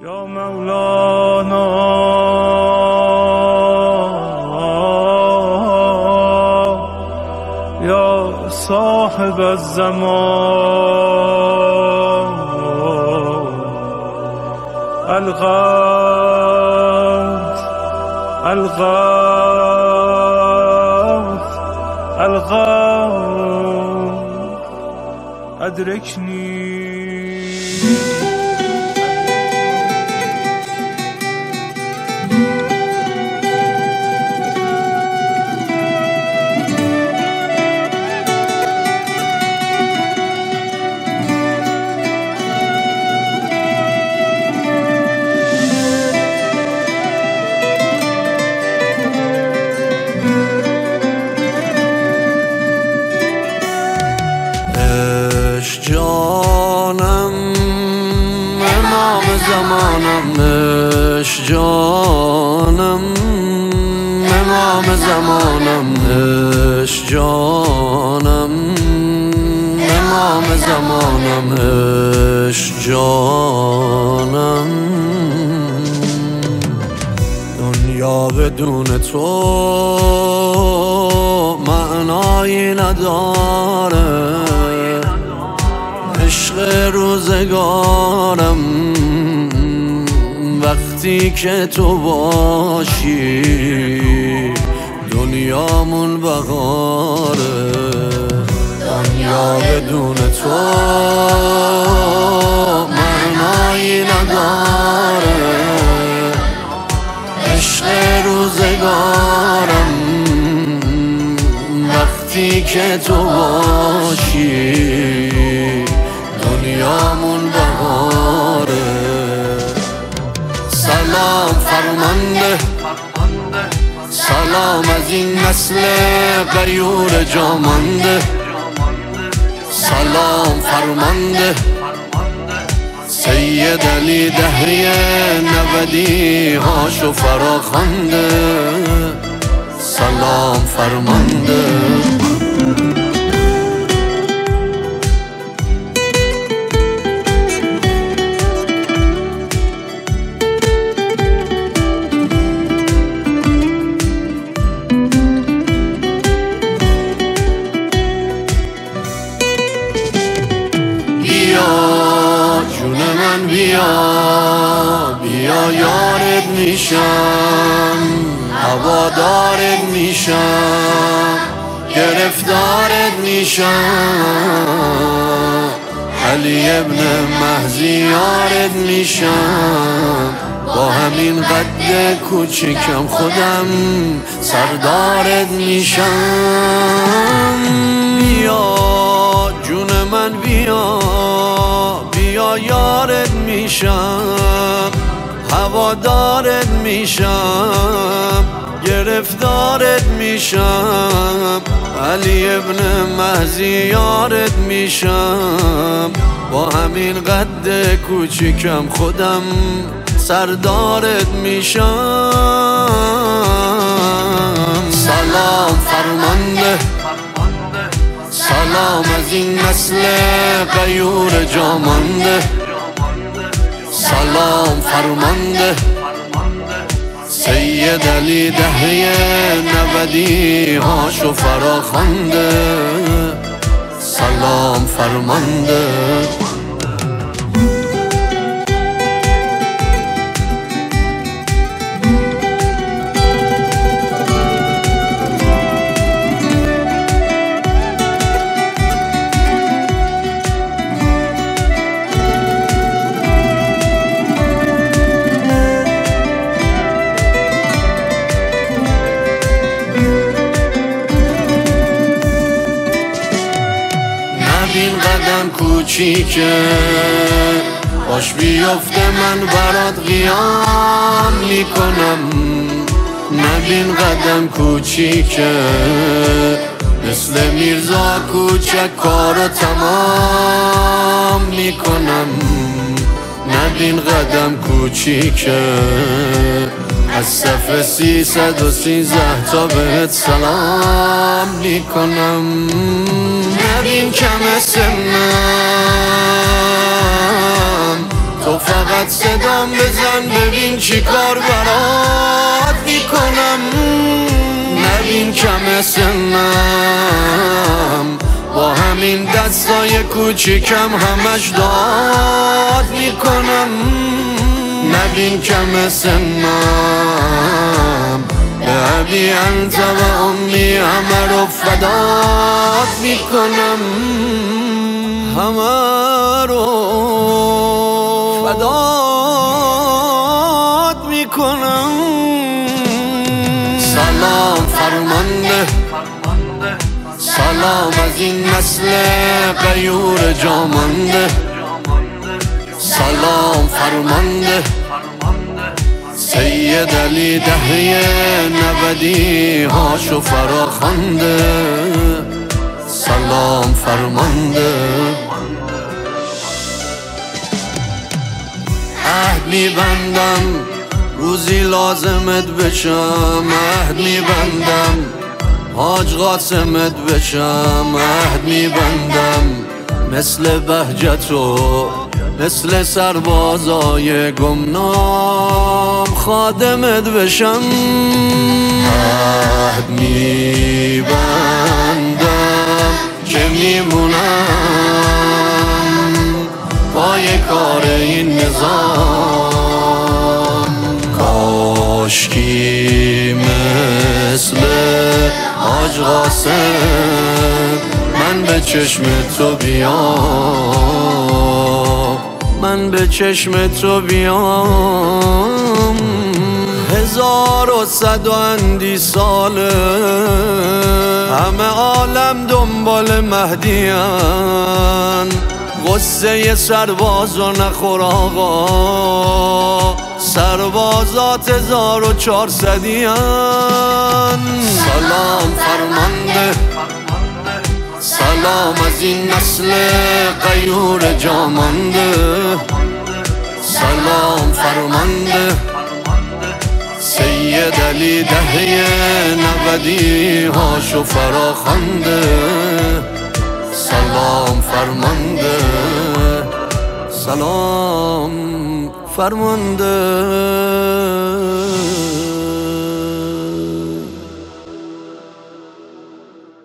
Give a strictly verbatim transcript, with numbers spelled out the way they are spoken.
یا مولانا یا صاحب الزمان الغوث الغوث الغوث ادرکنی. جانم امام زمانم، عشق جانم امام زمانم، عشق جانم امام زمانم، عشق جانم. دنیا بدون تو معنایی نداره، عشق روزگارم وقتی که تو باشی دنیامون بهاره. دنیا بدون تو معنایی نداره، عشق روزگارم وقتی که تو باشی دنیامون بهاره. سلام فرمانده، سلام از این نسل غیور جامانده، سلام فرمانده سید علی دهری نودی هاشو فراخوانده، سلام فرمانده. بیا بیا یارت میشم، هوادارت میشم، گرفتارت میشم، علی ابن مهدی یارت میشم، با همین قد کوچیکم خودم سردارت میشم. بیا جون من بیا بیا یارت میشم، هوادارت میشم، گرفتارت میشم، علی ابن مهدی یارت میشم، با همین قد کوچیکم خودم سردارت میشم. سلام فرمانده، سلام از این نسل غیور جامانده، سلام فرمانده سید علی دهری نودی هاشو فراخوانده، سلام فرمانده. این قدم کوچیکه باش بیفته من برات قیام میکنم، نبین قدم کوچیکه مثل میرزا کوچک کارو تمام میکنم، نبین قدم کوچیکه از صف سیصد و سیزده تا بهت سلام میکنم. نبین کم سنم تو فقط صد صدام بزن ببین چی کار برات میکنم. نبین کم سنم با همین دستای کوچیکم همش داد میکنم. نبین کم سنم به ابی انت و امی همه رو فدات میکنم. همه رو فدات میکنم. سلام فرمانده سلام از این نسل غیور جامانده. سلام فرمانده سید علی دهه نودی هاشو فراخوانده. سلام فرمانده عهد میبندم روزی لازمت بشم. عهد میبندم حاج قاسمت بشم. عهد میبندم مثل بهجتو مثل سربازای گمنام خادمت بشم. عهد میبندم که میمونم پای کار این نظام. کاشکی مثل حاج قاسم من به چشم تو بیام. من به چشم تو بیام. هزار و صد و اندی ساله همه عالم دنبال مهدیان. غصه سربازو نخور آقا سربازات هزار و چهارصدیان. سلام فرمانده سلام از این نسل غیور جامانده. سلام فرمانده سید علی دهه نودی هاشو فراخوانده. سلام فرمانده سلام فرمانده.